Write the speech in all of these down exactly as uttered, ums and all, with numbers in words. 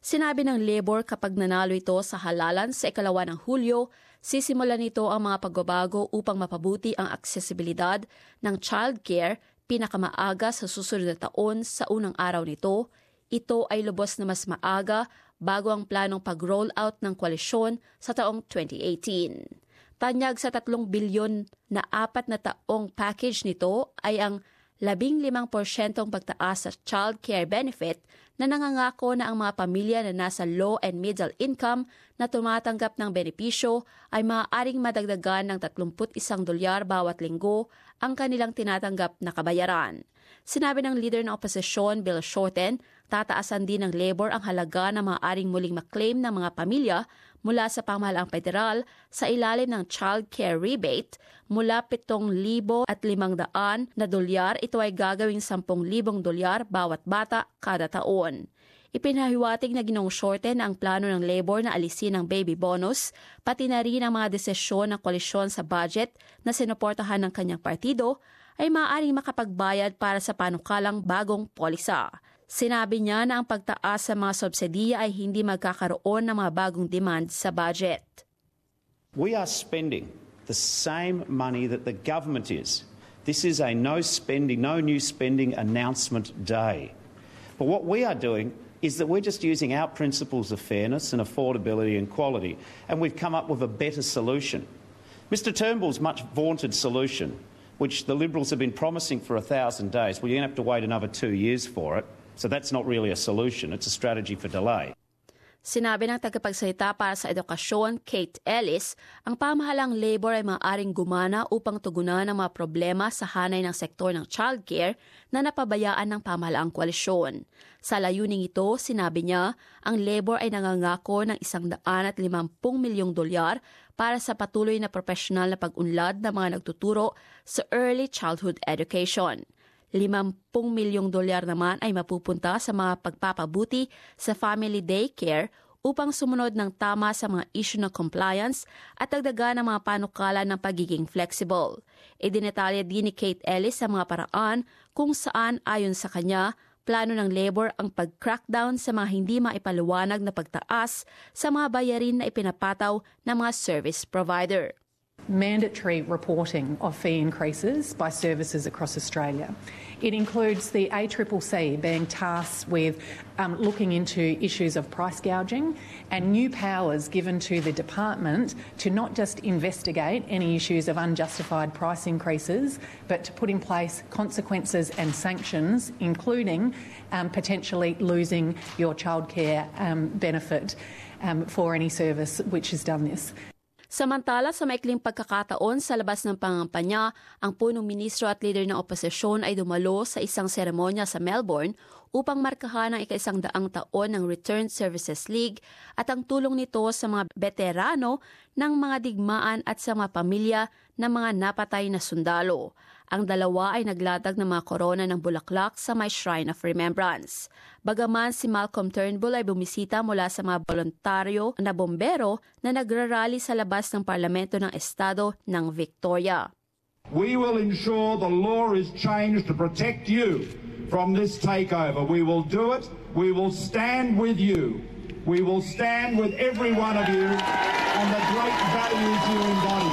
Sinabi ng Labor kapag nanalo ito sa halalan sa ikalawa ng Hulyo, sisimulan nito ang mga pagbabago upang mapabuti ang aksesibilidad ng childcare pinakamaaga sa susunod na taon. Sa unang araw nito, ito ay lubos na mas maaga bago ang planong pag-roll out ng koalisyon sa taong twenty eighteen. Tanyag sa tatlong bilyon na apat na taong package nito ay ang labing limang porsyentong pagtaas sa child care benefit na nangangako na ang mga pamilya na nasa low and middle income na tumatanggap ng benepisyo ay maaaring madagdagan ng tatlumpu't isang dolyar bawat linggo ang kanilang tinatanggap na kabayaran. Sinabi ng leader ng oposisyon, Bill Shorten, tataasan din ng Labor ang halaga na maaaring muling maklaim ng mga pamilya mula sa pamahalaang federal sa ilalim ng child care rebate mula pitong libo at limang daan na dolyar. Ito ay gagawing sampung libong dolyar bawat bata kada taon. Ipinahiwatig na Ginoong Shorten ang plano ng Labor na alisin ang baby bonus, pati na rin ang mga desisyon ng koalisyon sa budget na sinuportahan ng kanyang partido ay maaaring makapagbayad para sa panukalang bagong polisa. Sinabi niya na ang pagtaas sa mga subsidiya ay hindi magkakaroon ng mga bagong demand sa budget. We are spending the same money that the government is. This is a no spending, no new spending announcement day. But what we are doing is that we're just using our principles of fairness and affordability and quality, and we've come up with a better solution. Mister Turnbull's much vaunted solution, which the Liberals have been promising for a thousand days, well, you're going to have to wait another two years for it. So that's not really a solution, it's a strategy for delay. Sinabi ng tagapagsalita para sa edukasyon, Kate Ellis, ang pamahalang Labor ay maaaring gumana upang tugunan ang mga problema sa hanay ng sektor ng childcare na napabayaan ng pamahalaang koalisyon. Sa layuning ito, sinabi niya, ang Labor ay nangangako ng isang daan at limampung milyong dolyar para sa patuloy na profesional na pag-unlad ng mga nagtuturo sa early childhood education. Limampung milyong dolyar naman ay mapupunta sa mga pagpapabuti sa family daycare upang sumunod ng tama sa mga issue ng compliance at dagdagan ng mga panukala ng pagiging flexible. Idinetalya din ni Kate Ellis sa mga paraan kung saan ayon sa kanya, plano ng Labor ang pag-crackdown sa mga hindi maipaliwanag na pagtaas sa mga bayarin na ipinapataw ng mga service provider. Mandatory reporting of fee increases by services across Australia. It includes the A C C C being tasked with um, looking into issues of price gouging and new powers given to the department to not just investigate any issues of unjustified price increases, but to put in place consequences and sanctions, including um, potentially losing your childcare um, benefit um, for any service which has done this. Samantala, sa maikling pagkakataon sa labas ng pangampanya, ang punong ministro at leader ng oposisyon ay dumalo sa isang seremonya sa Melbourne upang markahan ang ika-isang daang taon ng Returned Services League at ang tulong nito sa mga veterano ng mga digmaan at sa mga pamilya ng mga napatay na sundalo. Ang dalawa ay naglatag ng mga korona ng bulaklak sa may Shrine of Remembrance. Bagaman si Malcolm Turnbull ay bumisita mula sa mga voluntaryo na bombero na nagrarally sa labas ng Parlamento ng Estado ng Victoria. We will ensure the law is changed to protect you from this takeover. We will do it. We will stand with you. We will stand with every one of you on the great values you embody.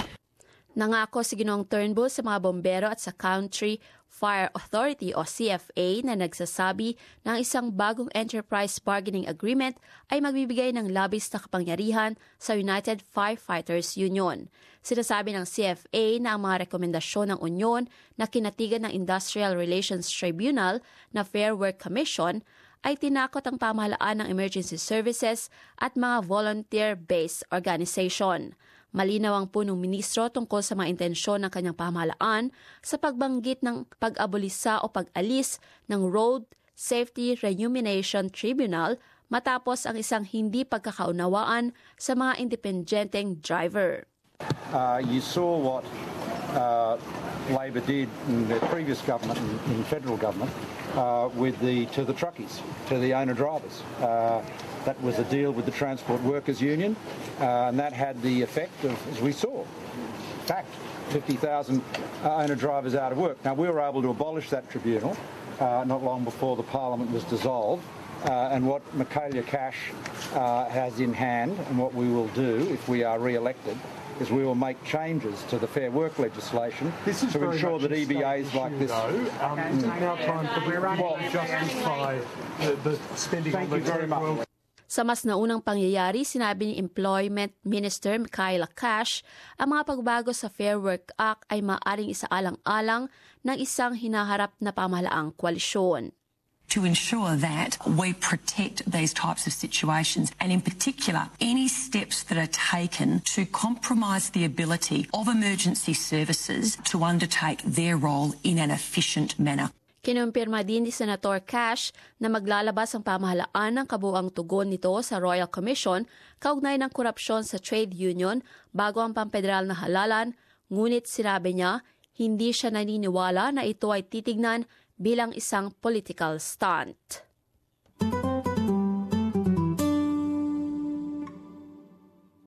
Nangako si Ginoong Turnbull sa mga bombero at sa Country Fire Authority o C F A na nagsasabi na ang isang bagong Enterprise Bargaining Agreement ay magbibigay ng labis na kapangyarihan sa United Firefighters Union. Sinasabi ng C F A na ang mga rekomendasyon ng Union na kinatigan ng Industrial Relations Tribunal na Fair Work Commission ay tinakot ang pamahalaan ng emergency services at mga volunteer-based organization. Malinaw ang punong ministro tungkol sa mga intensyon ng kanyang pamahalaan sa pagbanggit ng pag-abolisa o pag-alis ng Road Safety Remuneration Tribunal matapos ang isang hindi pagkakaunawaan sa mga independenteng driver. Uh, you saw what uh, Labor did in the previous government, in, in federal government, uh, with the to the truckies, to the owner drivers. Uh, That was a deal with the Transport Workers Union, uh, and that had the effect of, as we saw, in fact, fifty thousand uh, owner-drivers out of work. Now, we were able to abolish that tribunal uh, not long before the Parliament was dissolved, uh, and what Michaelia Cash uh, has in hand, and what we will do if we are re-elected, is we will make changes to the Fair Work legislation this is to ensure that E B As like this... Um, is it now time for the well, justify the, the spending Thank on the you very much. Sa mas naunang pangyayari, sinabi ni Employment Minister Michaelia Cash, ang mga pagbabago sa Fair Work Act ay maaaring isaalang-alang ng isang hinaharap na pamahalaang koalisyon. To ensure that we protect these types of situations, and in particular, any steps that are taken to compromise the ability of emergency services to undertake their role in an efficient manner. Kinumpirma din ni Senator Cash na maglalabas ang pamahalaan ng kabuuang tugon nito sa Royal Commission kaugnay ng korupsyon sa trade union bago ang pampederal na halalan, ngunit sinabi niya hindi siya naniniwala na ito ay titignan bilang isang political stunt.